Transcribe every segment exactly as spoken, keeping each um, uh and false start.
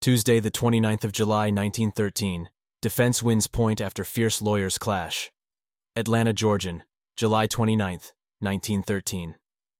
Tuesday, the twenty-ninth of July, nineteen thirteen. Defense wins point after fierce lawyers clash. Atlanta, Georgian, July twenty-ninth, nineteen thirteen.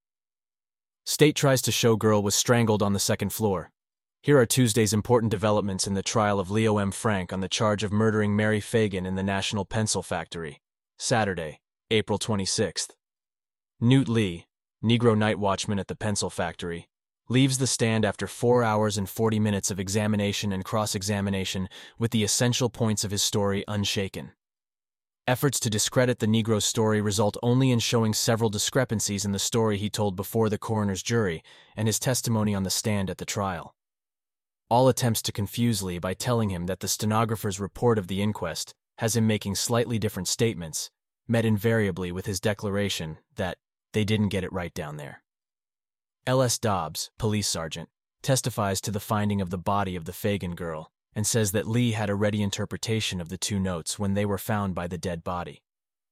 State tries to show girl was strangled on the second floor. Here are Tuesday's important developments in the trial of Leo M. Frank on the charge of murdering Mary Fagan in the National Pencil Factory. Saturday, April twenty-sixth. Newt Lee, Negro night watchman at the pencil factory, leaves the stand after four hours and forty minutes of examination and cross-examination with the essential points of his story unshaken. Efforts to discredit the Negro's story result only in showing several discrepancies in the story he told before the coroner's jury and his testimony on the stand at the trial. All attempts to confuse Lee by telling him that the stenographer's report of the inquest has him making slightly different statements met invariably with his declaration that they didn't get it right down there. L S Dobbs, police sergeant, testifies to the finding of the body of the Fagan girl and says that Lee had a ready interpretation of the two notes when they were found by the dead body.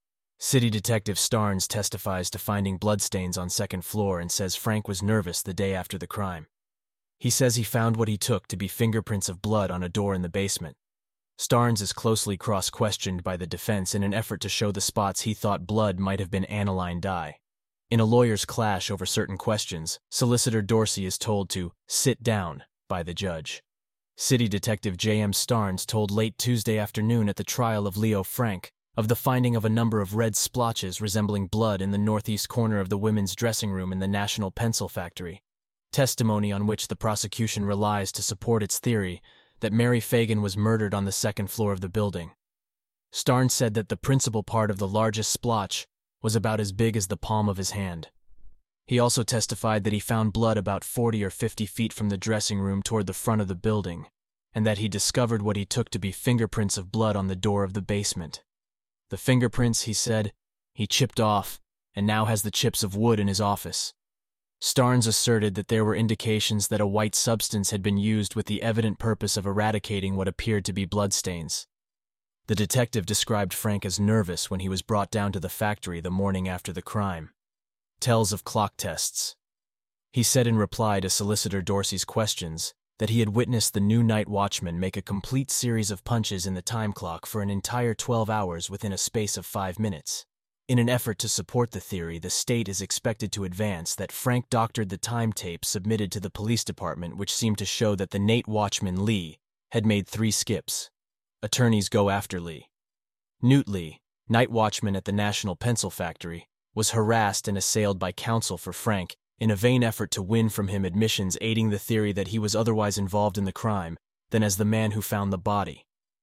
City Detective Starnes testifies to finding bloodstains on second floor and says Frank was nervous the day after the crime. He says he found what he took to be fingerprints of blood on a door in the basement. Starnes is closely cross-questioned by the defense in an effort to show the spots he thought blood might have been aniline dye. In a lawyer's clash over certain questions, Solicitor Dorsey is told to sit down by the judge. City Detective J M Starnes told late Tuesday afternoon at the trial of Leo Frank of the finding of a number of red splotches resembling blood in the northeast corner of the women's dressing room in the National Pencil Factory, testimony on which the prosecution relies to support its theory that Mary Fagan was murdered on the second floor of the building. Starnes said that the principal part of the largest splotch was about as big as the palm of his hand. He also testified that he found blood about forty or fifty feet from the dressing room toward the front of the building, and that he discovered what he took to be fingerprints of blood on the door of the basement. The fingerprints, he said, he chipped off, and now has the chips of wood in his office. Starnes asserted that there were indications that a white substance had been used with the evident purpose of eradicating what appeared to be bloodstains. The detective described Frank as nervous when he was brought down to the factory the morning after the crime. Tells of clock tests. He said in reply to Solicitor Dorsey's questions that he had witnessed the new night watchman make a complete series of punches in the time clock for an entire twelve hours within a space of five minutes. In an effort to support the theory, the state is expected to advance that Frank doctored the time tape submitted to the police department, which seemed to show that the night watchman Lee had made three skips. Attorneys go after Lee. Newt Lee, night watchman at the National Pencil Factory, was harassed and assailed by counsel for Frank in a vain effort to win from him admissions aiding the theory that he was otherwise involved in the crime than as the man who found the body.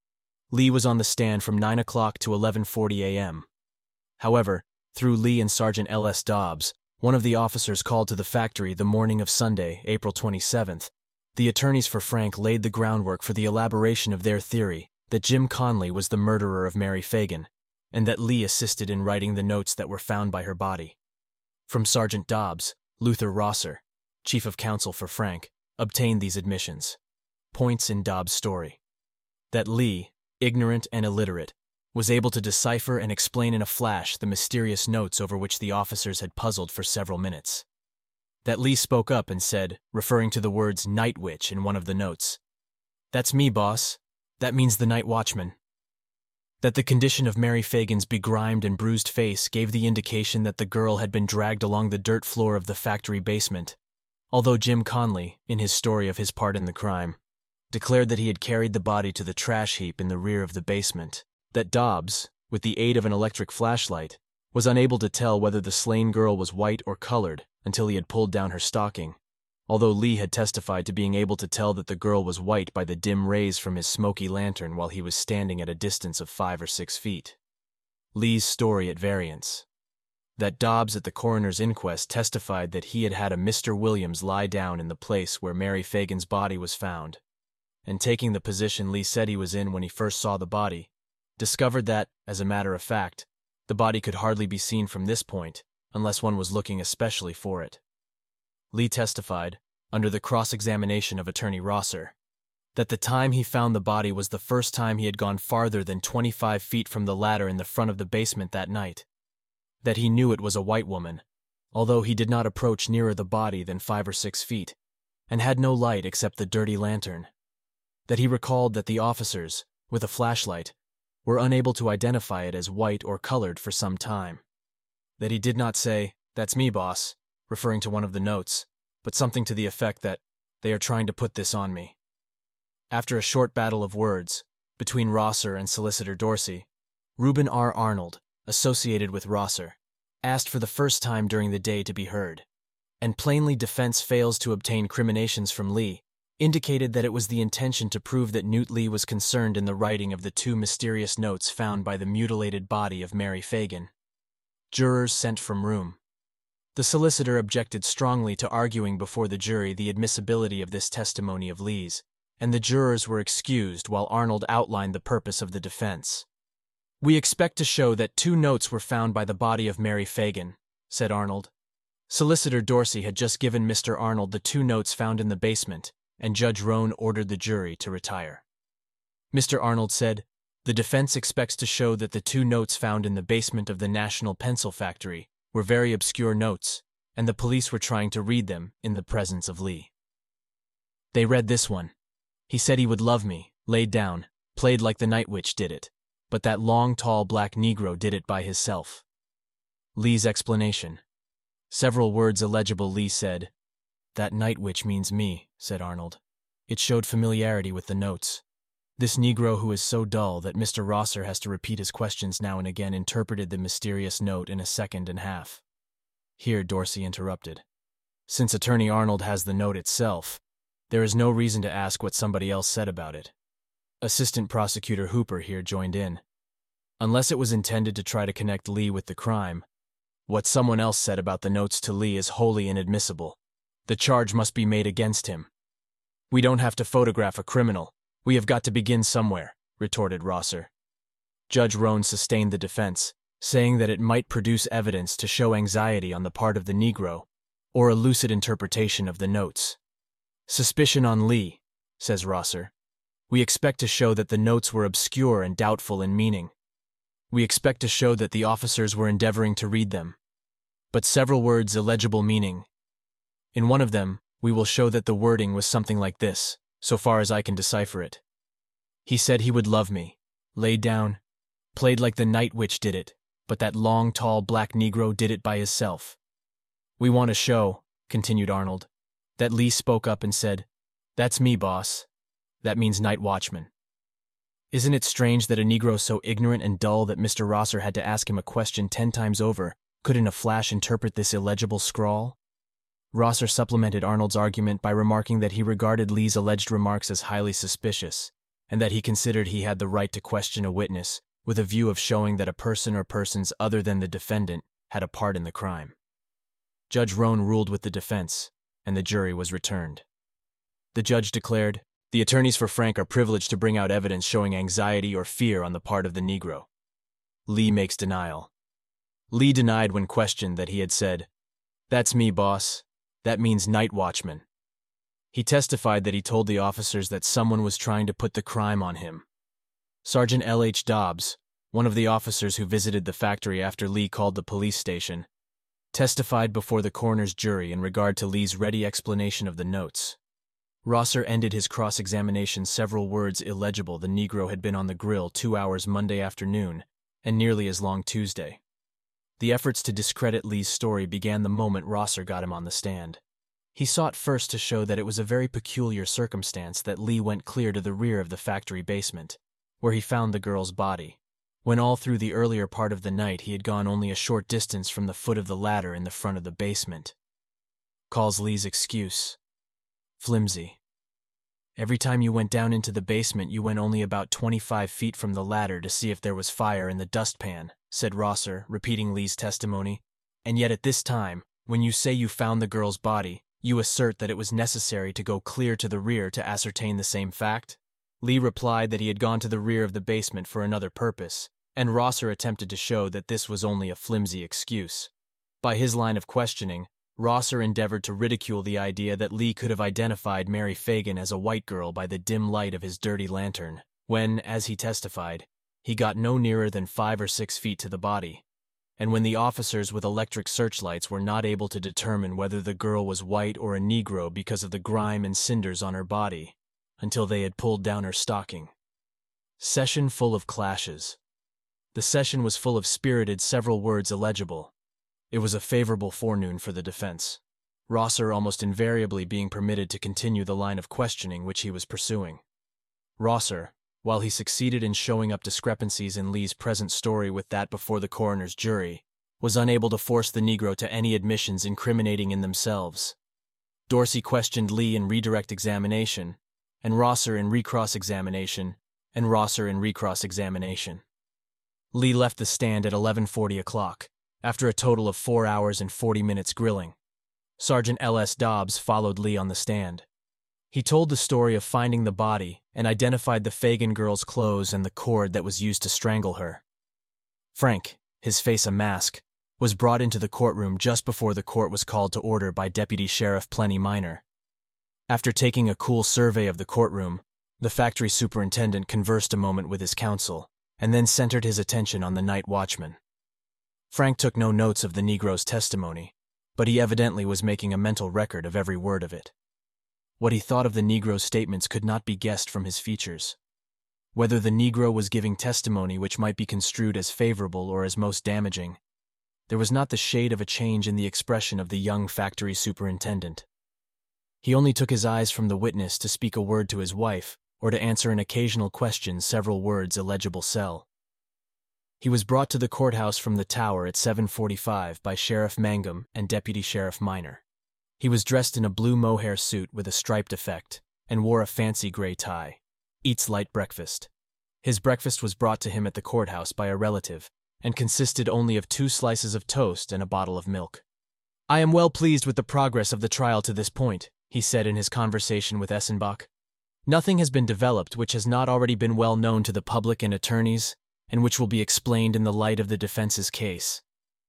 Lee was on the stand from nine o'clock to eleven forty a m However, through Lee and Sergeant L S Dobbs, one of the officers called to the factory the morning of Sunday, April twenty-seventh, the attorneys for Frank laid the groundwork for the elaboration of their theory that Jim Conley was the murderer of Mary Fagan, and that Lee assisted in writing the notes that were found by her body. From Sergeant Dobbs, Luther Rosser, chief of counsel for Frank, obtained these admissions. Points in Dobbs' story. That Lee, ignorant and illiterate, was able to decipher and explain in a flash the mysterious notes over which the officers had puzzled for several minutes. That Lee spoke up and said, referring to the words night witch in one of the notes, "That's me, boss. That means the night watchman." That the condition of Mary Fagan's begrimed and bruised face gave the indication that the girl had been dragged along the dirt floor of the factory basement, although Jim Conley, in his story of his part in the crime, declared that he had carried the body to the trash heap in the rear of the basement. That Dobbs, with the aid of an electric flashlight, was unable to tell whether the slain girl was white or colored until he had pulled down her stocking, although Lee had testified to being able to tell that the girl was white by the dim rays from his smoky lantern while he was standing at a distance of five or six feet. Lee's story at variance. That Dobbs at the coroner's inquest testified that he had had a Mister Williams lie down in the place where Mary Fagan's body was found, and taking the position Lee said he was in when he first saw the body, discovered that, as a matter of fact, the body could hardly be seen from this point unless one was looking especially for it. Lee testified, under the cross-examination of Attorney Rosser, that the time he found the body was the first time he had gone farther than twenty-five feet from the ladder in the front of the basement that night, that he knew it was a white woman, although he did not approach nearer the body than five or six feet, and had no light except the dirty lantern. that he recalled that the officers, with a flashlight, were unable to identify it as white or colored for some time. That he did not say, "That's me, boss," referring to one of the notes, but something to the effect that, "They are trying to put this on me." After a short battle of words between Rosser and Solicitor Dorsey, Reuben R. Arnold, associated with Rosser, asked for the first time during the day to be heard, and plainly defense fails to obtain criminations from Lee, indicated that it was the intention to prove that Newt Lee was concerned in the writing of the two mysterious notes found by the mutilated body of Mary Fagan. Jurors sent from room. The solicitor objected strongly to arguing before the jury the admissibility of this testimony of Lee's, and the jurors were excused while Arnold outlined the purpose of the defense. "We expect to show that two notes were found by the body of Mary Fagan," said Arnold. Solicitor Dorsey had just given Mister Arnold the two notes found in the basement, and Judge Roan ordered the jury to retire. Mister Arnold said, "The defense expects to show that the two notes found in the basement of the National Pencil Factory were very obscure notes, and the police were trying to read them in the presence of Lee. They read this one. He said he would love me, laid down, played like the night witch did it, but that long, tall black Negro did it by hisself." Lee's explanation. Several words illegible. Lee said, "That night witch means me," said Arnold. It showed familiarity with the notes. This Negro who is so dull that Mister Rosser has to repeat his questions now and again interpreted the mysterious note in a second and a half. Here Dorsey interrupted. "Since Attorney Arnold has the note itself, there is no reason to ask what somebody else said about it." Assistant Prosecutor Hooper here joined in. "Unless it was intended to try to connect Lee with the crime, what someone else said about the notes to Lee is wholly inadmissible. The charge must be made against him." "We don't have to photograph a criminal. We have got to begin somewhere," retorted Rosser. Judge Roan sustained the defense, saying that it might produce evidence to show anxiety on the part of the Negro, or a lucid interpretation of the notes. "Suspicion on Lee," says Rosser. "We expect to show that the notes were obscure and doubtful in meaning. We expect to show that the officers were endeavoring to read them, but several words illegible meaning. In one of them, we will show that the wording was something like this, so far as I can decipher it. He said he would love me, laid down, played like the night witch did it, but that long, tall black Negro did it by hisself. We want to show," continued Arnold, "that Lee spoke up and said, 'That's me, boss.' That means night watchman. Isn't it strange that a Negro so ignorant and dull that Mister Rosser had to ask him a question ten times over could in a flash interpret this illegible scrawl?" Rosser supplemented Arnold's argument by remarking that he regarded Lee's alleged remarks as highly suspicious, and that he considered he had the right to question a witness with a view of showing that a person or persons other than the defendant had a part in the crime. Judge Roan ruled with the defense, and the jury was returned. The judge declared, "The attorneys for Frank are privileged to bring out evidence showing anxiety or fear on the part of the Negro." Lee makes denial. Lee denied when questioned that he had said, "That's me, boss. That means night watchman." He testified that he told the officers that someone was trying to put the crime on him. Sergeant L H Dobbs, one of the officers who visited the factory after Lee called the police station, testified before the coroner's jury in regard to Lee's ready explanation of the notes. Rosser ended his cross-examination several words illegible. The Negro had been on the grill two hours Monday afternoon and nearly as long Tuesday. The efforts to discredit Lee's story began the moment Rosser got him on the stand. He sought first to show that it was a very peculiar circumstance that Lee went clear to the rear of the factory basement, where he found the girl's body, when all through the earlier part of the night he had gone only a short distance from the foot of the ladder in the front of the basement. Calls Lee's excuse flimsy. "Every time you went down into the basement, you went only about twenty-five feet from the ladder to see if there was fire in the dustpan," said Rosser, repeating Lee's testimony. "And yet at this time, when you say you found the girl's body, you assert that it was necessary to go clear to the rear to ascertain the same fact?" Lee replied that he had gone to the rear of the basement for another purpose, and Rosser attempted to show that this was only a flimsy excuse. By his line of questioning, Rosser endeavored to ridicule the idea that Lee could have identified Mary Fagan as a white girl by the dim light of his dirty lantern, when, as he testified, he got no nearer than five or six feet to the body, and when the officers with electric searchlights were not able to determine whether the girl was white or a Negro because of the grime and cinders on her body. until they had pulled down her stocking. Session full of clashes. The session was full of spirited, several words illegible. It was a favorable forenoon for the defense, Rosser almost invariably being permitted to continue the line of questioning which he was pursuing. Rosser, while he succeeded in showing up discrepancies in Lee's present story with that before the coroner's jury, was unable to force the Negro to any admissions incriminating in themselves. Dorsey questioned Lee in redirect examination, and Rosser in recross examination, and Rosser in recross examination. Lee left the stand at eleven forty o'clock, after a total of four hours and forty minutes grilling. Sergeant L S Dobbs followed Lee on the stand. He told the story of finding the body and identified the Fagan girl's clothes and the cord that was used to strangle her. Frank, his face a mask, was brought into the courtroom just before the court was called to order by Deputy Sheriff Plenty Minor. After taking a cool survey of the courtroom, the factory superintendent conversed a moment with his counsel, and then centered his attention on the night watchman. Frank took no notes of the Negro's testimony, but he evidently was making a mental record of every word of it. What he thought of the Negro's statements could not be guessed from his features. Whether the Negro was giving testimony which might be construed as favorable or as most damaging, there was not the shade of a change in the expression of the young factory superintendent. He only took his eyes from the witness to speak a word to his wife or to answer an occasional question several words illegible cell. He was brought to the courthouse from the tower at seven forty-five by Sheriff Mangum and Deputy Sheriff Minor. He was dressed in a blue mohair suit with a striped effect and wore a fancy gray tie. Eats light breakfast. His breakfast was brought to him at the courthouse by a relative and consisted only of two slices of toast and a bottle of milk. "I am well pleased with the progress of the trial to this point," he said in his conversation with Essenbach. "Nothing has been developed which has not already been well known to the public and attorneys, and which will be explained in the light of the defense's case.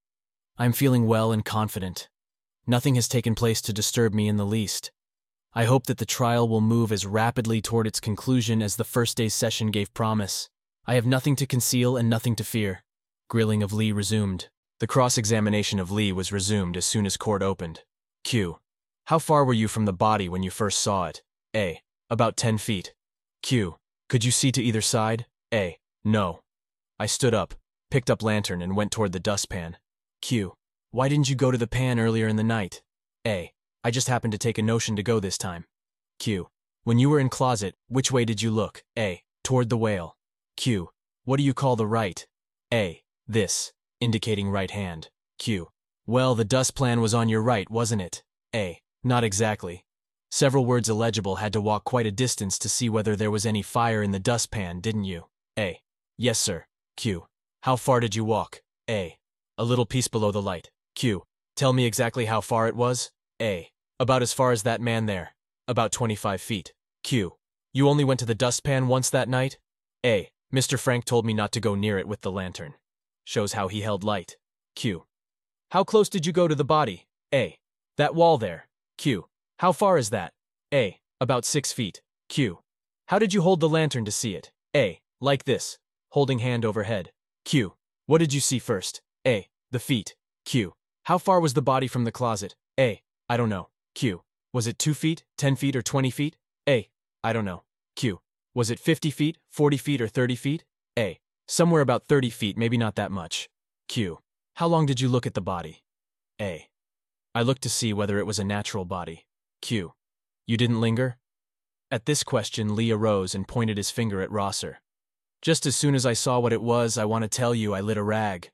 I am feeling well and confident. Nothing has taken place to disturb me in the least. I hope that the trial will move as rapidly toward its conclusion as the first day's session gave promise. I have nothing to conceal and nothing to fear." Grilling of Lee resumed. The cross-examination of Lee was resumed as soon as court opened. Q. How far were you from the body when you first saw it? A. About ten feet. Q. Could you see to either side? A. No. I stood up, picked up lantern, and went toward the dustpan. Q. Why didn't you go to the pan earlier in the night? A. I just happened to take a notion to go this time. Q. When you were in closet, which way did you look? A. Toward the whale. Q. What do you call the right? A. This, indicating right hand. Q. Well, the dust plan was on your right, wasn't it? A. Not exactly. Several words illegible had to walk quite a distance to see whether there was any fire in the dustpan, didn't you? A. Yes, sir. Q. How far did you walk? A. A little piece below the light. Q. Tell me exactly how far it was? A. About as far as that man there. About twenty-five feet. Q. You only went to the dustpan once that night? A. Mister Frank told me not to go near it with the lantern. Shows how he held light. Q. How close did you go to the body? A. That wall there. Q. How far is that? A. About six feet. Q. How did you hold the lantern to see it? A. Like this, holding hand overhead. Q. What did you see first? A. The feet. Q. How far was the body from the closet? A. I don't know. Q. Was it two feet, ten feet, or twenty feet? A. I don't know. Q. Was it fifty feet, forty feet, or thirty feet? A. Somewhere about thirty feet, maybe not that much. Q. How long did you look at the body? A. I looked to see whether it was a natural body. Q. You didn't linger? At this question, Lee arose and pointed his finger at Rosser. Just as soon as I saw what it was, I want to tell you I lit a rag.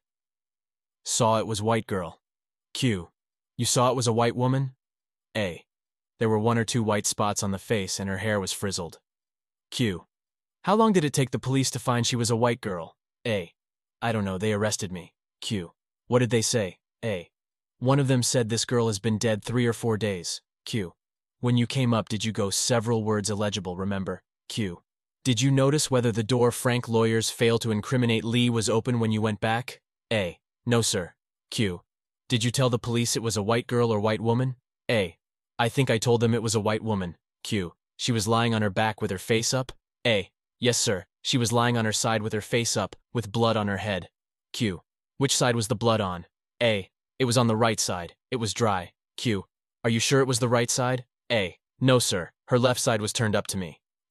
Saw it was white girl. Q. You saw it was a white woman? A. There were one or two white spots on the face and her hair was frizzled. Q. How long did it take the police to find she was a white girl? A. I don't know, they arrested me. Q. What did they say? A. One of them said this girl has been dead three or four days. Q. When you came up, did you go several words illegible, remember? Q. Did you notice whether the door Frank lawyers failed to incriminate Lee was open when you went back? A. No, sir. Q. Did you tell the police it was a white girl or white woman? A. I think I told them it was a white woman. Q. She was lying on her back with her face up? A. Yes, sir. She was lying on her side with her face up, with blood on her head. Q. Which side was the blood on? A. It was on the right side. It was dry. Q. Are you sure it was the right side? A. No, sir. Her left side was turned up to me.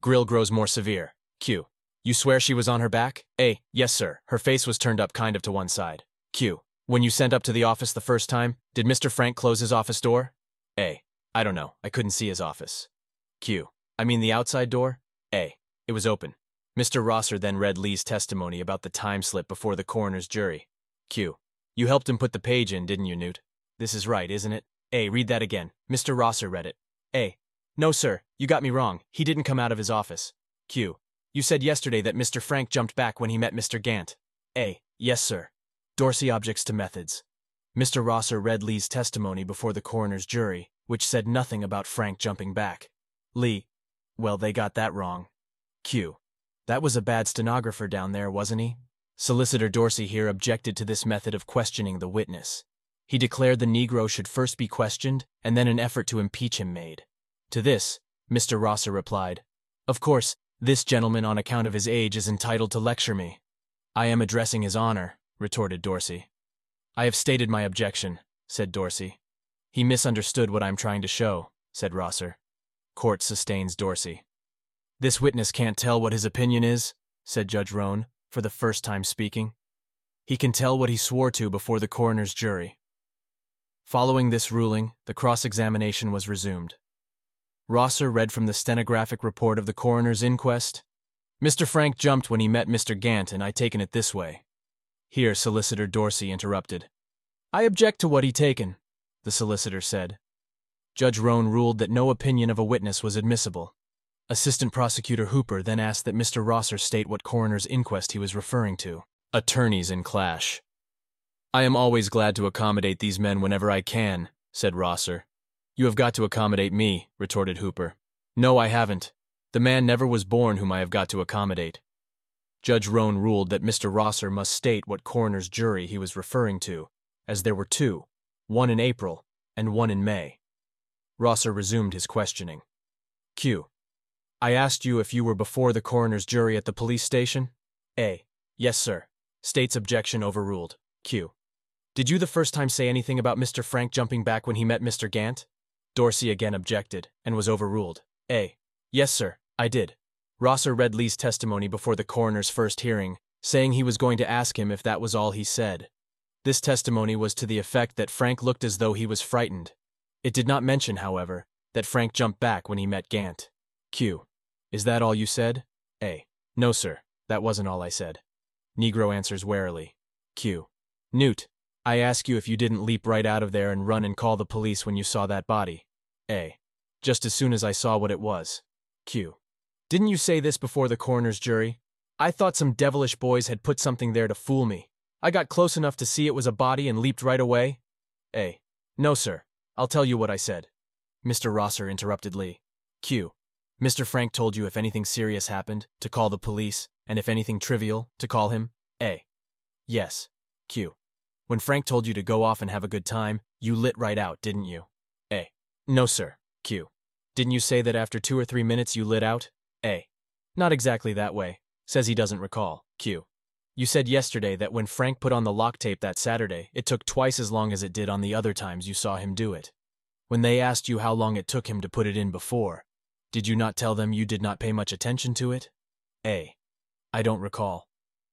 Grill grows more severe. Q. You swear she was on her back? A. Yes, sir. Her face was turned up kind of to one side. Q. When you sent up to the office the first time, did Mister Frank close his office door? A. I don't know. I couldn't see his office. Q. I mean the outside door? A. It was open. Mister Rosser then read Lee's testimony about the time slip before the coroner's jury. Q. You helped him put the page in, didn't you, Newt? This is right, isn't it? A. Read that again. Mister Rosser read it. A. No, sir. You got me wrong. He didn't come out of his office. Q. You said yesterday that Mister Frank jumped back when he met Mister Gant. A. Yes, sir. Dorsey objects to methods. Mister Rosser read Lee's testimony before the coroner's jury, which said nothing about Frank jumping back. Lee. Well, they got that wrong. Q. That was a bad stenographer down there, wasn't he? Solicitor Dorsey here objected to this method of questioning the witness. He declared the Negro should first be questioned, and then an effort to impeach him made. To this, Mister Rosser replied, Of course, this gentleman on account of his age is entitled to lecture me. I am addressing his honor, retorted Dorsey. I have stated my objection, said Dorsey. He misunderstood what I am trying to show, said Rosser. Court sustains Dorsey. This witness can't tell what his opinion is, said Judge Roan, for the first time speaking. He can tell what he swore to before the coroner's jury. Following this ruling, the cross-examination was resumed. Rosser read from the stenographic report of the coroner's inquest. Mister Frank jumped when he met Mister Gant, and I taken it this way. Here Solicitor Dorsey interrupted. I object to what he taken, the solicitor said. Judge Roan ruled that no opinion of a witness was admissible. Assistant Prosecutor Hooper then asked that Mister Rosser state what coroner's inquest he was referring to. Attorneys in clash. I am always glad to accommodate these men whenever I can, said Rosser. You have got to accommodate me, retorted Hooper. No, I haven't. The man never was born whom I have got to accommodate. Judge Roan ruled that Mister Rosser must state what coroner's jury he was referring to, as there were two, one in April and one in May. Rosser resumed his questioning. Q. I asked you if you were before the coroner's jury at the police station? A. Yes, sir. State's objection overruled. Q. Did you the first time say anything about Mister Frank jumping back when he met Mister Gant? Dorsey again objected, and was overruled. A. Yes, sir, I did. Rosser read Lee's testimony before the coroner's first hearing, saying he was going to ask him if that was all he said. This testimony was to the effect that Frank looked as though he was frightened. It did not mention, however, that Frank jumped back when he met Gant. Q. Is that all you said? A. No, sir, that wasn't all I said. Negro answers warily. Q. Newt, I ask you if you didn't leap right out of there and run and call the police when you saw that body. A. Just as soon as I saw what it was. Q. Didn't you say this before the coroner's jury? I thought some devilish boys had put something there to fool me. I got close enough to see it was a body and leaped right away. A. No, sir. I'll tell you what I said. Mister Rosser interrupted Lee. Q. Mister Frank told you if anything serious happened, to call the police, and if anything trivial, to call him? A. Yes. Q. When Frank told you to go off and have a good time, you lit right out, didn't you? A. No, sir. Q. Didn't you say that after two or three minutes you lit out? A. Not exactly that way. Says he doesn't recall. Q. You said yesterday that when Frank put on the lock tape that Saturday, it took twice as long as it did on the other times you saw him do it. When they asked you how long it took him to put it in before, did you not tell them you did not pay much attention to it? A. I don't recall.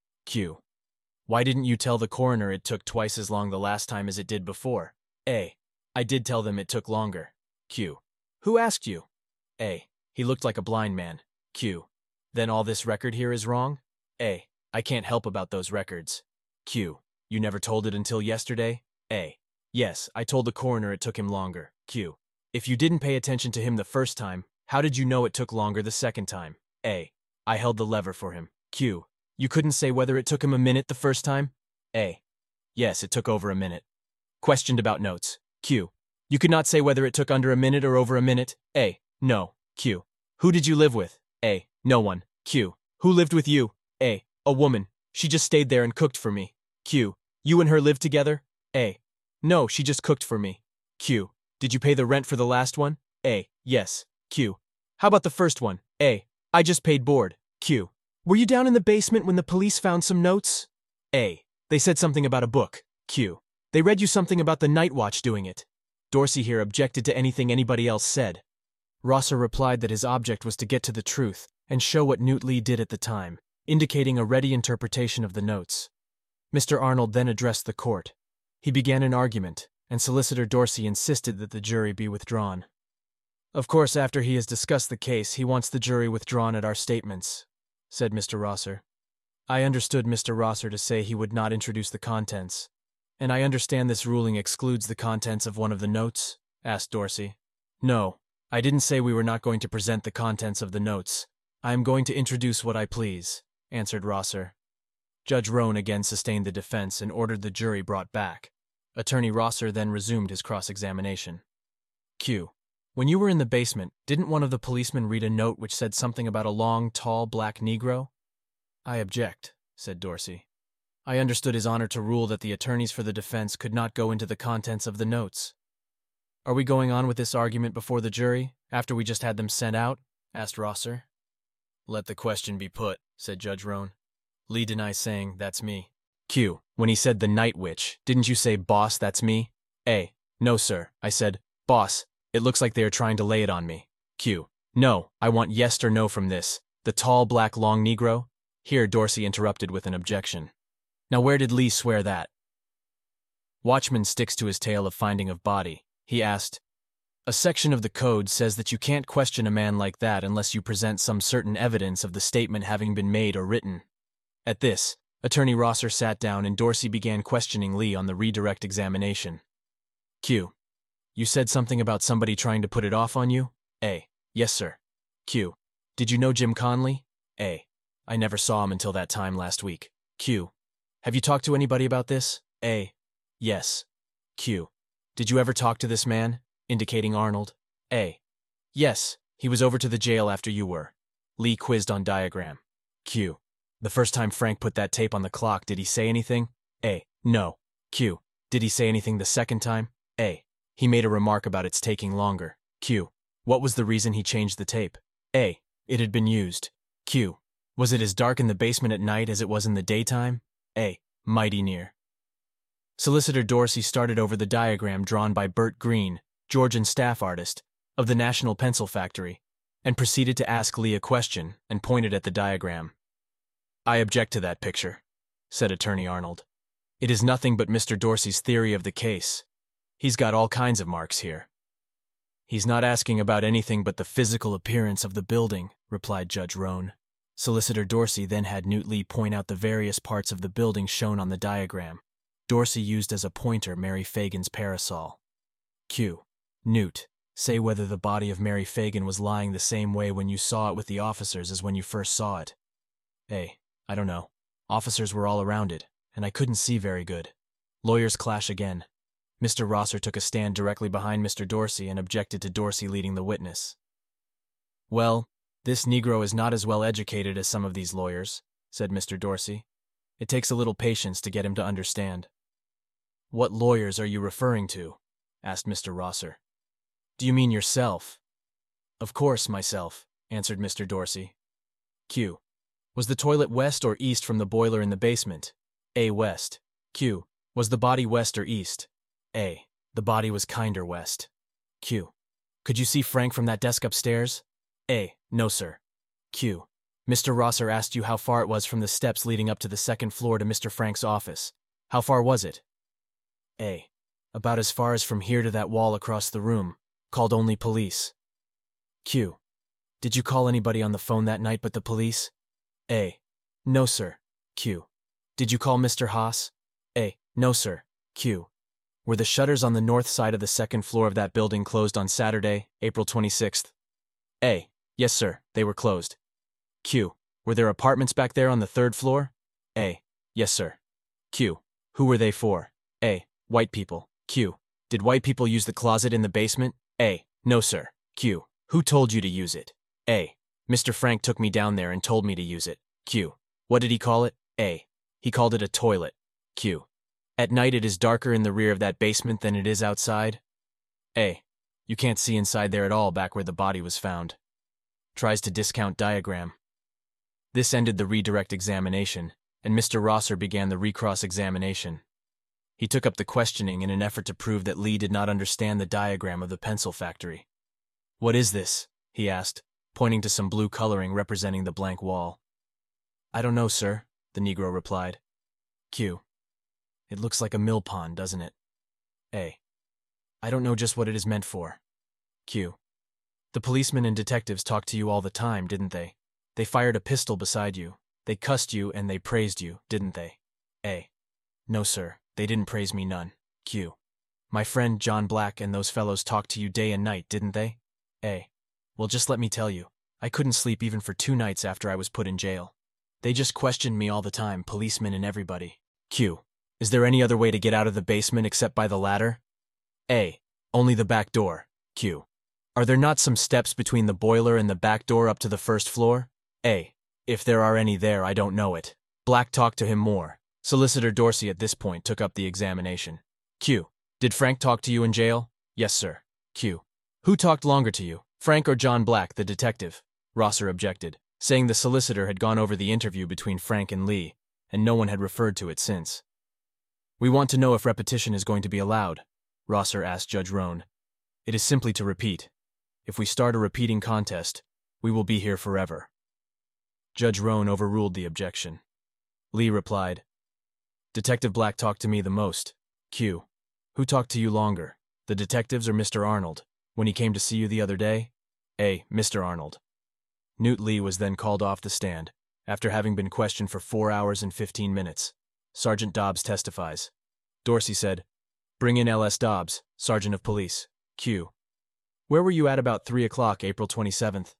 Q. Why didn't you tell the coroner it took twice as long the last time as it did before? A. I did tell them it took longer. Q. Who asked you? A. He looked like a blind man. Q. Then all this record here is wrong? A. I can't help about those records. Q. You never told it until yesterday? A. Yes, I told the coroner it took him longer. Q. If you didn't pay attention to him the first time, how did you know it took longer the second time? A. I held the lever for him. Q. You couldn't say whether it took him a minute the first time? A. Yes, it took over a minute. Questioned about notes. Q. You could not say whether it took under a minute or over a minute? A. No. Q. Who did you live with? A. No one. Q. Who lived with you? A. A woman. She just stayed there and cooked for me. Q. You and her lived together? A. No, she just cooked for me. Q. Did you pay the rent for the last one? A. Yes. Q. How about the first one? A. I just paid board. Q. Were you down in the basement when the police found some notes? A. They said something about a book. Q. They read you something about the night watch doing it. Dorsey here objected to anything anybody else said. Rosser replied that his object was to get to the truth, and show what Newt Lee did at the time, indicating a ready interpretation of the notes. Mister Arnold then addressed the court. He began an argument, and Solicitor Dorsey insisted that the jury be withdrawn. "Of course, after he has discussed the case, he wants the jury withdrawn at our statements," said Mister Rosser. "I understood Mister Rosser to say he would not introduce the contents. And I understand this ruling excludes the contents of one of the notes?" asked Dorsey. "No, I didn't say we were not going to present the contents of the notes. I am going to introduce what I please," answered Rosser. Judge Roan again sustained the defense and ordered the jury brought back. Attorney Rosser then resumed his cross-examination. Q. When you were in the basement, didn't one of the policemen read a note which said something about a long, tall, black Negro? "I object," said Dorsey. "I understood His Honor to rule that the attorneys for the defense could not go into the contents of the notes." "Are we going on with this argument before the jury, after we just had them sent out?" asked Rosser. "Let the question be put," said Judge Roan. Lee denies saying, "That's me." Q. When he said the night witch, didn't you say, "Boss, that's me"? A. No, sir. I said, "Boss, it looks like they are trying to lay it on me." Q. No, I want yes or no from this. The tall, black, long Negro? Here Dorsey interrupted with an objection. "Now where did Lee swear that?" Watchman sticks to his tale of finding of body. He asked, "A section of the code says that you can't question a man like that unless you present some certain evidence of the statement having been made or written." At this, Attorney Rosser sat down and Dorsey began questioning Lee on the redirect examination. Q. You said something about somebody trying to put it off on you? A. Yes, sir. Q. Did you know Jim Conley? A. I never saw him until that time last week. Q. Have you talked to anybody about this? A. Yes. Q. Did you ever talk to this man? Indicating Arnold. A. Yes, he was over to the jail after you were. Lee quizzed on diagram. Q. The first time Frank put that tape on the clock, did he say anything? A. No. Q. Did he say anything the second time? A. He made a remark about its taking longer. Q. What was the reason he changed the tape? A. It had been used. Q. Was it as dark in the basement at night as it was in the daytime? A. Mighty near. Solicitor Dorsey started over the diagram drawn by Bert Green, Georgian staff artist, of the National Pencil Factory, and proceeded to ask Lee a question and pointed at the diagram. "I object to that picture," said Attorney Arnold. "It is nothing but Mister Dorsey's theory of the case. He's got all kinds of marks here." "He's not asking about anything but the physical appearance of the building," replied Judge Roan. Solicitor Dorsey then had Newt Lee point out the various parts of the building shown on the diagram. Dorsey used as a pointer Mary Fagan's parasol. Q. Newt, say whether the body of Mary Fagan was lying the same way when you saw it with the officers as when you first saw it. A. I don't know. Officers were all around it, and I couldn't see very good. Lawyers clash again. Mister Rosser took a stand directly behind Mister Dorsey and objected to Dorsey leading the witness. "Well, this Negro is not as well educated as some of these lawyers," said Mister Dorsey. "It takes a little patience to get him to understand." "What lawyers are you referring to?" asked Mister Rosser. "Do you mean yourself?" "Of course, myself," answered Mister Dorsey. Q. Was the toilet west or east from the boiler in the basement? A. West. Q. Was the body west or east? A. The body was kinder west. Q. Could you see Frank from that desk upstairs? A. No, sir. Q. Mister Rosser asked you how far it was from the steps leading up to the second floor to Mister Frank's office. How far was it? A. About as far as from here to that wall across the room. Called only police. Q. Did you call anybody on the phone that night but the police? A. No, sir. Q. Did you call Mister Haas? A. No, sir. Q. Were the shutters on the north side of the second floor of that building closed on Saturday, April twenty-sixth? A. Yes, sir, they were closed. Q. Were there apartments back there on the third floor? A. Yes, sir. Q. Who were they for? A. White people. Q. Did white people use the closet in the basement? A. No, sir. Q. Who told you to use it? A. Mister Frank took me down there and told me to use it. Q. What did he call it? A. He called it a toilet. Q. At night it is darker in the rear of that basement than it is outside? A. You can't see inside there at all back where the body was found. Tries to discount diagram. This ended the redirect examination, and Mister Rosser began the recross examination. He took up the questioning in an effort to prove that Lee did not understand the diagram of the pencil factory. "What is this?" he asked. pointing to some blue coloring representing the blank wall. I don't know, sir, the Negro replied. Q. It looks like a mill pond, doesn't it? A. I don't know just what it is meant for. Q. The policemen and detectives talked to you all the time, didn't they? They fired a pistol beside you. They cussed you and they praised you, didn't they? A. No, sir, they didn't praise me none. Q. My friend John Black and those fellows talked to you day and night, didn't they? A. Well, just let me tell you, I couldn't sleep even for two nights after I was put in jail. They just questioned me all the time, policemen and everybody. Q. Is there any other way to get out of the basement except by the ladder? A. Only the back door. Q. Are there not some steps between the boiler and the back door up to the first floor? A. If there are any there, I don't know it. Black talked to him more. Solicitor Dorsey at this point took up the examination. Q. Did Frank talk to you in jail? Yes, sir. Q. Who talked longer to you, Frank or John Black, the detective? Rosser objected, saying the solicitor had gone over the interview between Frank and Lee, and no one had referred to it since. We want to know if repetition is going to be allowed, Rosser asked Judge Roan. It is simply to repeat. If we start a repeating contest, we will be here forever. Judge Roan overruled the objection. Lee replied, Detective Black talked to me the most. Q. Who talked to you longer, the detectives or Mister Arnold, when he came to see you the other day? A. Mister Arnold. Newt Lee was then called off the stand, after having been questioned for four hours and fifteen minutes. Sergeant Dobbs testifies. Dorsey said, Bring in L S Dobbs, Sergeant of Police. Q. Where were you at about three o'clock, April twenty-seventh?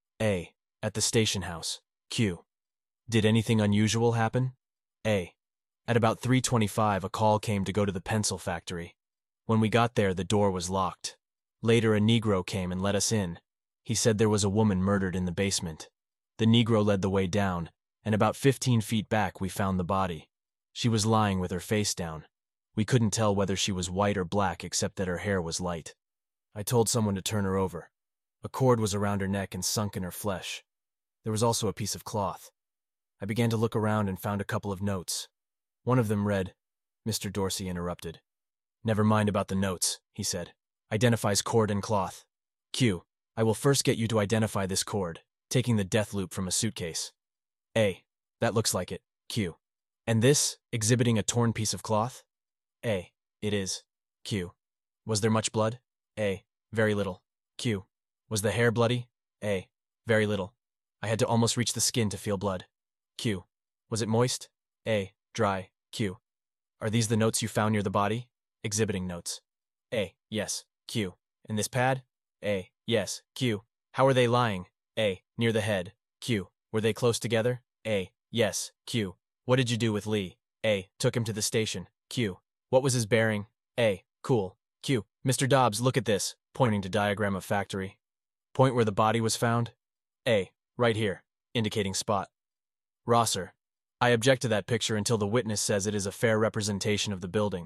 A. At the station house. Q. Did anything unusual happen? A. At about three twenty-five, a call came to go to the pencil factory. When we got there, the door was locked. Later, a Negro came and let us in. He said there was a woman murdered in the basement. The Negro led the way down, and about fifteen feet back we found the body. She was lying with her face down. We couldn't tell whether she was white or black except that her hair was light. I told someone to turn her over. A cord was around her neck and sunk in her flesh. There was also a piece of cloth. I began to look around and found a couple of notes. One of them read, Mister Dorsey interrupted. Never mind about the notes, he said. Identifies cord and cloth. Q. I will first get you to identify this cord, taking the death loop from a suitcase. A. That looks like it. Q. And this, exhibiting a torn piece of cloth? A. It is. Q. Was there much blood? A. Very little. Q. Was the hair bloody? A. Very little. I had to almost reach the skin to feel blood. Q. Was it moist? A. Dry. Q. Are these the notes you found near the body? Exhibiting notes. A. Yes. Q. In this pad? A. Yes. Q. How were they lying? A. Near the head. Q. Were they close together? A. Yes. Q. What did you do with Lee? A. Took him to the station. Q. What was his bearing? A. Cool. Q. Mister Dobbs, look at this, pointing to diagram of factory. Point where the body was found? A. Right here, indicating spot. Rosser. I object to that picture until the witness says it is a fair representation of the building.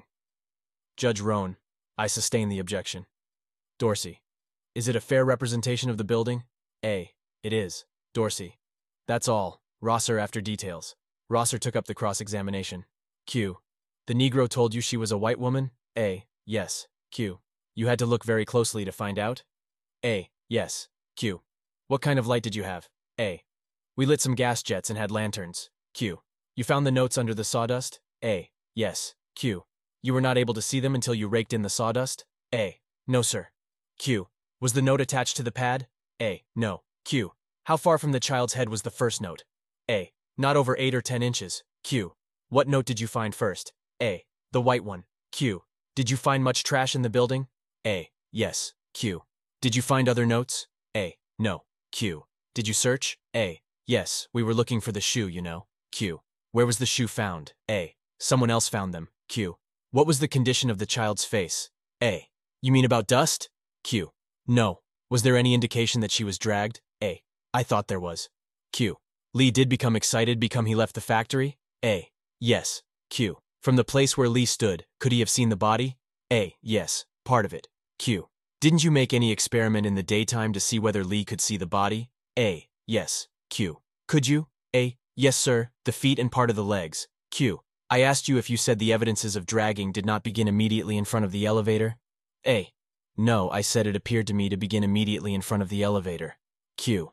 Judge Roan. I sustain the objection. Dorsey. Is it a fair representation of the building? A. It is. Dorsey. That's all. Rosser after details. Rosser took up the cross-examination. Q. The Negro told you she was a white woman? A. Yes. Q. You had to look very closely to find out? A. Yes. Q. What kind of light did you have? A. We lit some gas jets and had lanterns. Q. You found the notes under the sawdust? A. Yes. Q. You were not able to see them until you raked in the sawdust? A. No, sir. Q. Was the note attached to the pad? A. No. Q. How far from the child's head was the first note? A. Not over eight or ten inches. Q. What note did you find first? A. The white one. Q. Did you find much trash in the building? A. Yes. Q. Did you find other notes? A. No. Q. Did you search? A. Yes, we were looking for the shoe, you know. Q. Where was the shoe found? A. Someone else found them. Q. What was the condition of the child's face? A. You mean about dust? Q. No. Was there any indication that she was dragged? A. I thought there was. Q. Lee did become excited because he left the factory? A. Yes. Q. From the place where Lee stood, could he have seen the body? A. Yes. Part of it. Q. Didn't you make any experiment in the daytime to see whether Lee could see the body? A. Yes. Q. Could you? A. Yes, sir. The feet and part of the legs. Q. I asked you if you said the evidences of dragging did not begin immediately in front of the elevator? A. No, I said it appeared to me to begin immediately in front of the elevator. Q.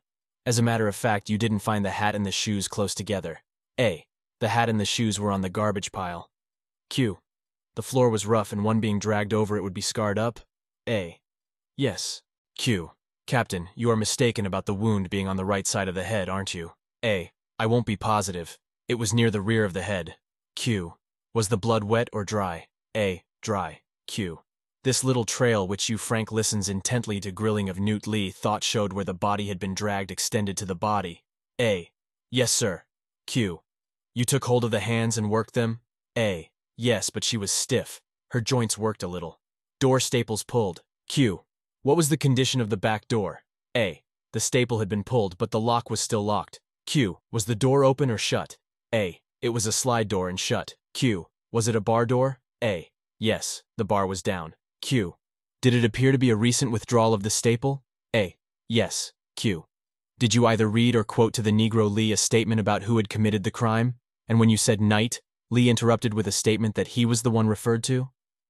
As a matter of fact, you didn't find the hat and the shoes close together. A. The hat and the shoes were on the garbage pile. Q. The floor was rough and one being dragged over it would be scarred up. A. Yes. Q. Captain, you are mistaken about the wound being on the right side of the head, aren't you? A. I won't be positive. It was near the rear of the head. Q. Was the blood wet or dry? A. Dry. Q. This little trail which you Frank listens intently to grilling of Newt Lee thought showed where the body had been dragged extended to the body. A. Yes, sir. Q. You took hold of the hands and worked them? A. Yes, but she was stiff. Her joints worked a little. Door staples pulled. Q. What was the condition of the back door? A. The staple had been pulled, but the lock was still locked. Q. Was the door open or shut? A. It was a slide door and shut. Q. Was it a bar door? A. Yes, the bar was down. Q. Did it appear to be a recent withdrawal of the staple? A. Yes. Q. Did you either read or quote to the Negro Lee a statement about who had committed the crime? And when you said night, Lee interrupted with a statement that he was the one referred to?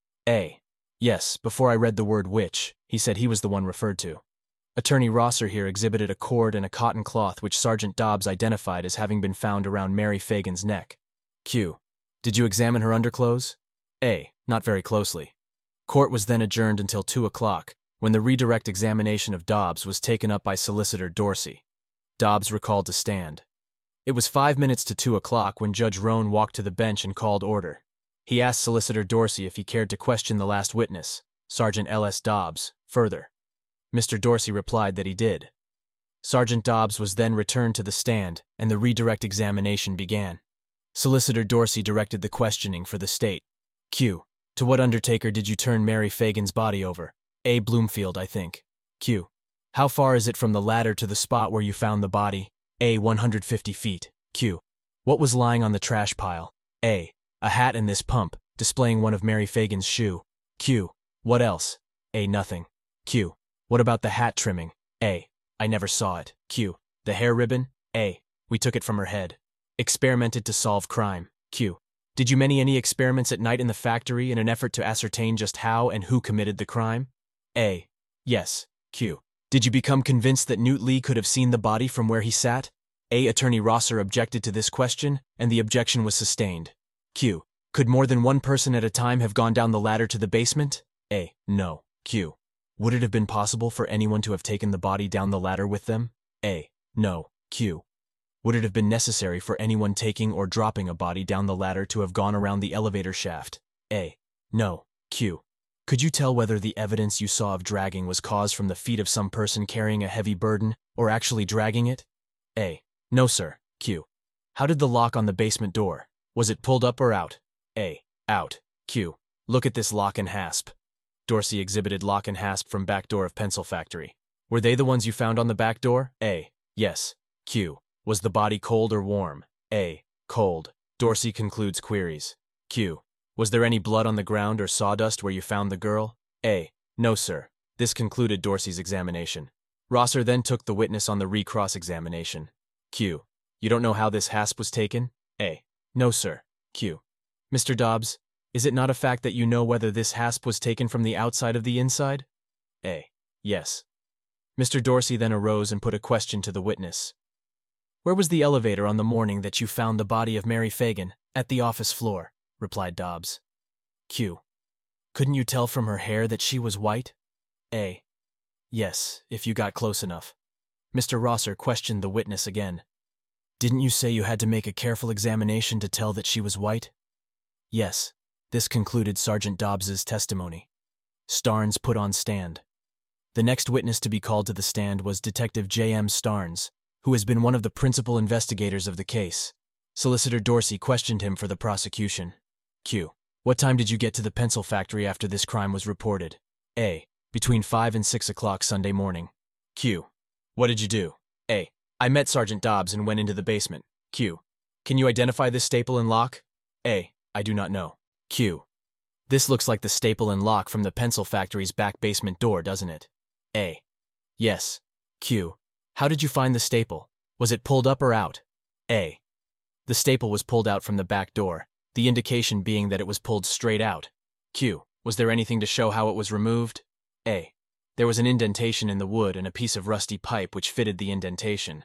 A. Yes, before I read the word which, he said he was the one referred to. Attorney Rosser here exhibited a cord and a cotton cloth which Sergeant Dobbs identified as having been found around Mary Fagan's neck. Q. Did you examine her underclothes? A. Not very closely. Court was then adjourned until two o'clock, when the redirect examination of Dobbs was taken up by Solicitor Dorsey. Dobbs recalled to stand. It was five minutes to two o'clock when Judge Roan walked to the bench and called order. He asked Solicitor Dorsey if he cared to question the last witness, Sergeant L S Dobbs, further. Mister Dorsey replied that he did. Sergeant Dobbs was then returned to the stand, and the redirect examination began. Solicitor Dorsey directed the questioning for the state. Q. To what undertaker did you turn Mary Fagan's body over? A. Bloomfield, I think. Q. How far is it from the ladder to the spot where you found the body? A. one hundred fifty feet. Q. What was lying on the trash pile? A. A hat and this pump, displaying one of Mary Fagan's shoe. Q. What else? A. Nothing. Q. What about the hat trimming? A. I never saw it. Q. The hair ribbon? A. We took it from her head. Experimented to solve crime. Q. Did you many any experiments at night in the factory in an effort to ascertain just how and who committed the crime? A. Yes. Q. Did you become convinced that Newt Lee could have seen the body from where he sat? A. Attorney Rosser objected to this question, and the objection was sustained. Q. Could more than one person at a time have gone down the ladder to the basement? A. No. Q. Would it have been possible for anyone to have taken the body down the ladder with them? A. No. Q. Would it have been necessary for anyone taking or dropping a body down the ladder to have gone around the elevator shaft? A. No. Q. Could you tell whether the evidence you saw of dragging was caused from the feet of some person carrying a heavy burden, or actually dragging it? A. No, sir. Q. How did the lock on the basement door? Was it pulled up or out? A. Out. Q. Look at this lock and hasp. Dorsey exhibited lock and hasp from back door of pencil factory. Were they the ones you found on the back door? A. Yes. Q. Was the body cold or warm? A. Cold. Dorsey concludes queries. Q. Was there any blood on the ground or sawdust where you found the girl? A. No, sir. This concluded Dorsey's examination. Rosser then took the witness on the recross examination. Q. You don't know how this hasp was taken? A. No, sir. Q. Mister Dobbs, is it not a fact that you know whether this hasp was taken from the outside of the inside? A. Yes. Mister Dorsey then arose and put a question to the witness. Where was the elevator on the morning that you found the body of Mary Fagan? At the office floor, replied Dobbs. Q. Couldn't you tell from her hair that she was white? A. Yes, if you got close enough. Mister Rosser questioned the witness again. Didn't you say you had to make a careful examination to tell that she was white? Yes. This concluded Sergeant Dobbs's testimony. Starnes put on stand. The next witness to be called to the stand was Detective J M Starnes, who has been one of the principal investigators of the case. Solicitor Dorsey questioned him for the prosecution. Q. What time did you get to the pencil factory after this crime was reported? A. Between five and six o'clock Sunday morning. Q. What did you do? A. I met Sergeant Dobbs and went into the basement. Q. Can you identify this staple and lock? A. I do not know. Q. This looks like the staple and lock from the pencil factory's back basement door, doesn't it? A. Yes. Q. How did you find the staple? Was it pulled up or out? A. The staple was pulled out from the back door, the indication being that it was pulled straight out. Q. Was there anything to show how it was removed? A. There was an indentation in the wood and a piece of rusty pipe which fitted the indentation.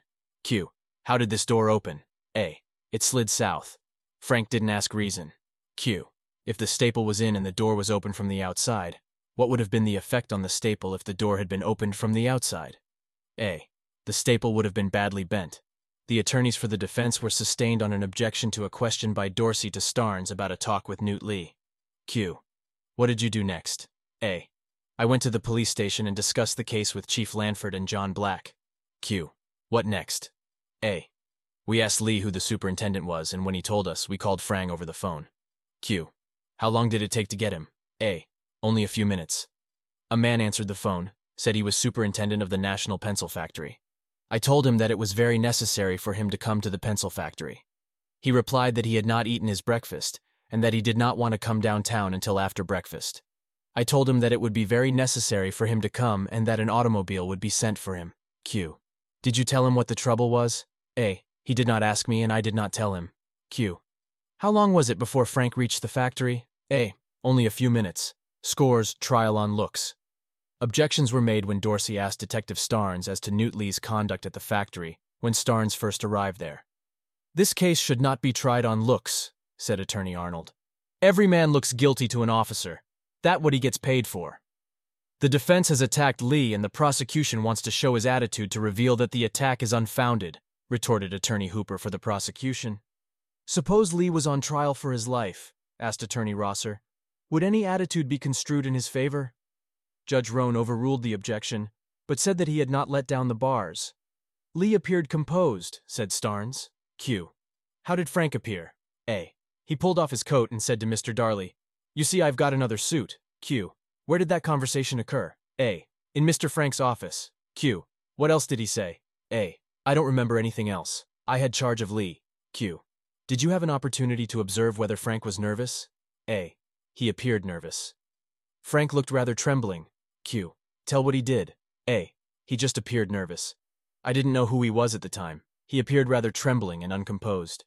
Q. How did this door open? A. It slid south. Frank didn't ask reason. Q. If the staple was in and the door was open from the outside, what would have been the effect on the staple if the door had been opened from the outside? A. The staple would have been badly bent. The attorneys for the defense were sustained on an objection to a question by Dorsey to Starnes about a talk with Newt Lee. Q. What did you do next? A. I went to the police station and discussed the case with Chief Lanford and John Black. Q. What next? A. We asked Lee who the superintendent was, and when he told us, we called Frang over the phone. Q. How long did it take to get him? A. Only a few minutes. A man answered the phone, said he was superintendent of the National Pencil Factory. I told him that it was very necessary for him to come to the pencil factory. He replied that he had not eaten his breakfast, and that he did not want to come downtown until after breakfast. I told him that it would be very necessary for him to come and that an automobile would be sent for him. Q. Did you tell him what the trouble was? A. He did not ask me and I did not tell him. Q. How long was it before Frank reached the factory? A. Only a few minutes. Scores, trial on looks. Objections were made when Dorsey asked Detective Starnes as to Newt Lee's conduct at the factory when Starnes first arrived there. This case should not be tried on looks, said Attorney Arnold. Every man looks guilty to an officer. That's what he gets paid for. The defense has attacked Lee and the prosecution wants to show his attitude to reveal that the attack is unfounded, retorted Attorney Hooper for the prosecution. Suppose Lee was on trial for his life, asked Attorney Rosser. Would any attitude be construed in his favor? Judge Roan overruled the objection, but said that he had not let down the bars. Lee appeared composed, said Starnes. Q. How did Frank appear? A. He pulled off his coat and said to Mister Darley, You see, I've got another suit. Q. Where did that conversation occur? A. In Mister Frank's office. Q. What else did he say? A. I don't remember anything else. I had charge of Lee. Q. Did you have an opportunity to observe whether Frank was nervous? A. He appeared nervous. Frank looked rather trembling. Q. Tell what he did. A. He just appeared nervous. I didn't know who he was at the time. He appeared rather trembling and uncomposed.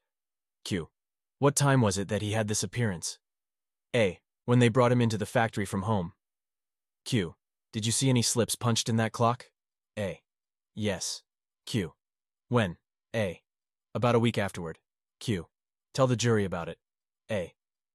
Q. What time was it that he had this appearance? A. When they brought him into the factory from home. Q. Did you see any slips punched in that clock? A. Yes. Q. When? A. About a week afterward. Q. Tell the jury about it. A.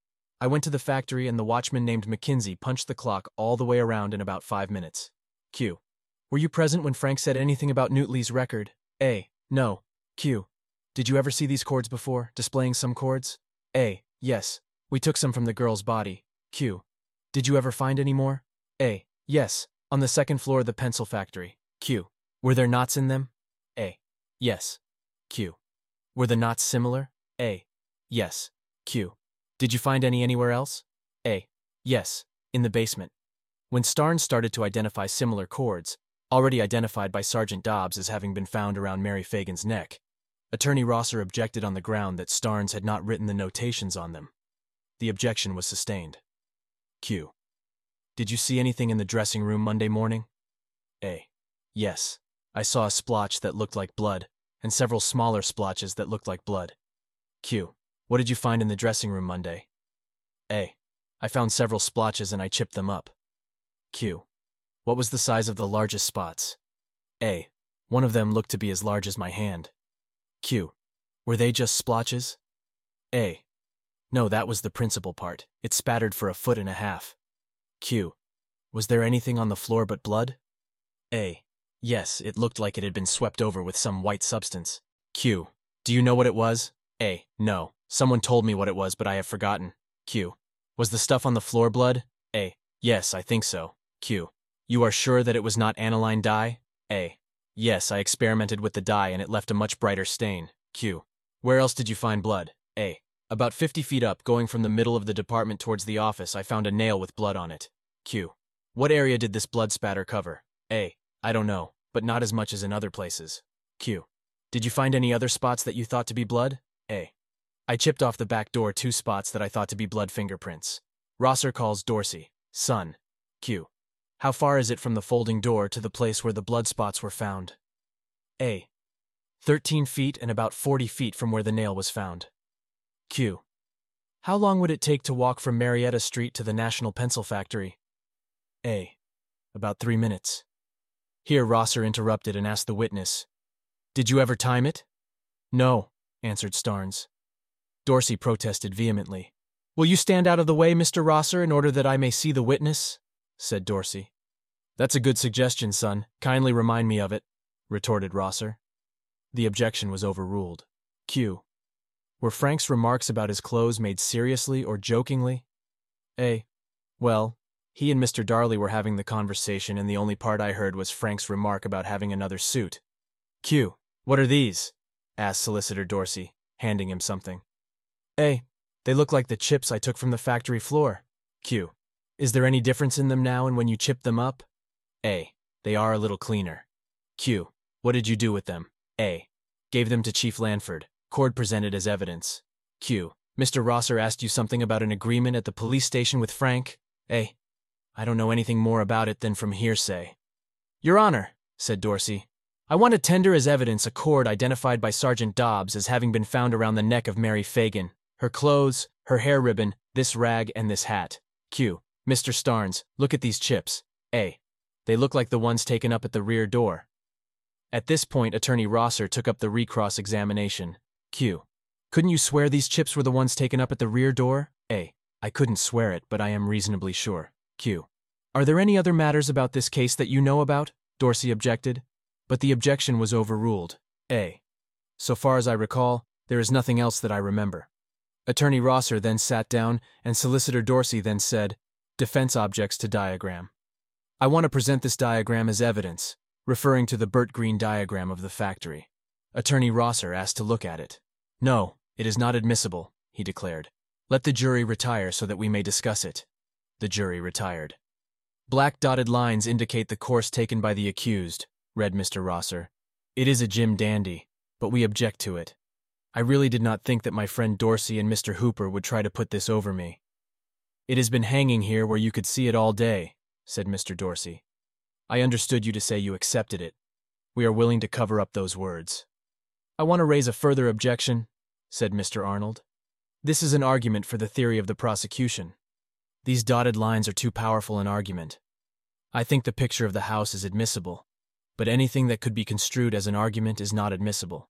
I went to the factory and the watchman named McKinsey punched the clock all the way around in about five minutes. Q. Were you present when Frank said anything about Newt Lee's record? A. No. Q. Did you ever see these cords before, displaying some cords? A. Yes. We took some from the girl's body. Q. Did you ever find any more? A. Yes. On the second floor of the pencil factory. Q. Were there knots in them? A. Yes. Q. Were the knots similar? A. Yes. Q. Did you find any anywhere else? A. Yes. In the basement. When Starnes started to identify similar cords, already identified by Sergeant Dobbs as having been found around Mary Fagan's neck, Attorney Rosser objected on the ground that Starnes had not written the notations on them. The objection was sustained. Q. Did you see anything in the dressing room Monday morning? A. Yes. I saw a splotch that looked like blood, and several smaller splotches that looked like blood. Q. What did you find in the dressing room Monday? A. I found several splotches and I chipped them up. Q. What was the size of the largest spots? A. One of them looked to be as large as my hand. Q. Were they just splotches? A. No, that was the principal part. It spattered for a foot and a half. Q. Was there anything on the floor but blood? A. Yes, it looked like it had been swept over with some white substance. Q. Do you know what it was? A. No. Someone told me what it was, but I have forgotten. Q. Was the stuff on the floor blood? A. Yes, I think so. Q. You are sure that it was not aniline dye? A. Yes, I experimented with the dye and it left a much brighter stain. Q. Where else did you find blood? A. About fifty feet up, going from the middle of the department towards the office, I found a nail with blood on it. Q. What area did this blood spatter cover? A. I don't know, but not as much as in other places. Q. Did you find any other spots that you thought to be blood? A. I chipped off the back door two spots that I thought to be blood fingerprints. Rosser calls Dorsey. Son. Q. How far is it from the folding door to the place where the blood spots were found? A. Thirteen feet and about forty feet from where the nail was found. Q. How long would it take to walk from Marietta Street to the National Pencil Factory? A. About three minutes. Here Rosser interrupted and asked the witness, Did you ever time it? No, answered Starnes. Dorsey protested vehemently. Will you stand out of the way, Mister Rosser, in order that I may see the witness? Said Dorsey. That's a good suggestion, son. Kindly remind me of it, retorted Rosser. The objection was overruled. Q. Were Frank's remarks about his clothes made seriously or jokingly? A. Well, he and Mister Darley were having the conversation, and the only part I heard was Frank's remark about having another suit. Q. What are these? Asked Solicitor Dorsey, handing him something. A. They look like the chips I took from the factory floor. Q. Is there any difference in them now and when you chipped them up? A. They are a little cleaner. Q. What did you do with them? A. Gave them to Chief Lanford. Cord presented as evidence. Q. Mister Rosser asked you something about an agreement at the police station with Frank? A. I don't know anything more about it than from hearsay. Your Honor, said Dorsey, I want to tender as evidence a cord identified by Sergeant Dobbs as having been found around the neck of Mary Fagan. Her clothes, her hair ribbon, this rag, and this hat. Q. Mister Starnes, look at these chips. A. They look like the ones taken up at the rear door. At this point, Attorney Rosser took up the recross examination. Q. Couldn't you swear these chips were the ones taken up at the rear door? A. I couldn't swear it, but I am reasonably sure. Q. Are there any other matters about this case that you know about? Dorsey objected. But the objection was overruled. A. So far as I recall, there is nothing else that I remember. Attorney Rosser then sat down, and Solicitor Dorsey then said, Defense objects to diagram. I want to present this diagram as evidence, referring to the Burt Green diagram of the factory. Attorney Rosser asked to look at it. No, it is not admissible, he declared. Let the jury retire so that we may discuss it. The jury retired. Black dotted lines indicate the course taken by the accused, read Mister Rosser. It is a Jim dandy, but we object to it. I really did not think that my friend Dorsey and Mister Hooper would try to put this over me. It has been hanging here where you could see it all day, said Mister Dorsey. I understood you to say you accepted it. We are willing to cover up those words. I want to raise a further objection, said Mister Arnold. This is an argument for the theory of the prosecution. These dotted lines are too powerful an argument. I think the picture of the house is admissible, but anything that could be construed as an argument is not admissible.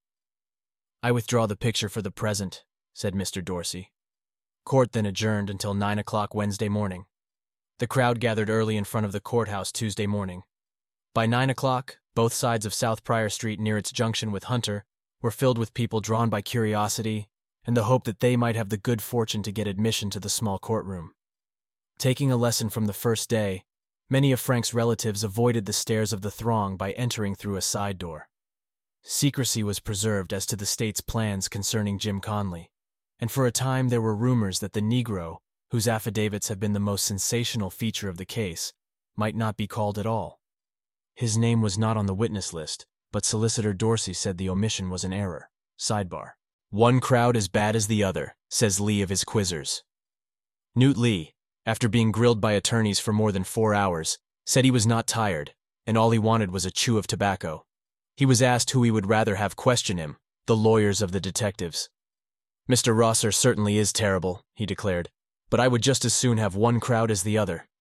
I withdraw the picture for the present, said Mister Dorsey. Court then adjourned until nine o'clock Wednesday morning. The crowd gathered early in front of the courthouse Tuesday morning. By nine o'clock, both sides of South Prior Street near its junction with Hunter were filled with people drawn by curiosity and the hope that they might have the good fortune to get admission to the small courtroom. Taking a lesson from the first day, many of Frank's relatives avoided the stares of the throng by entering through a side door. Secrecy was preserved as to the state's plans concerning Jim Conley, and for a time there were rumors that the Negro, whose affidavits have been the most sensational feature of the case, might not be called at all. His name was not on the witness list, but Solicitor Dorsey said the omission was an error. Sidebar. One crowd as bad as the other, says Lee of his quizzers. Newt Lee, after being grilled by attorneys for more than four hours, said he was not tired, and all he wanted was a chew of tobacco. He was asked who he would rather have question him, the lawyers of the detectives. Mister Rosser certainly is terrible, he declared, but I would just as soon have one crowd as the other.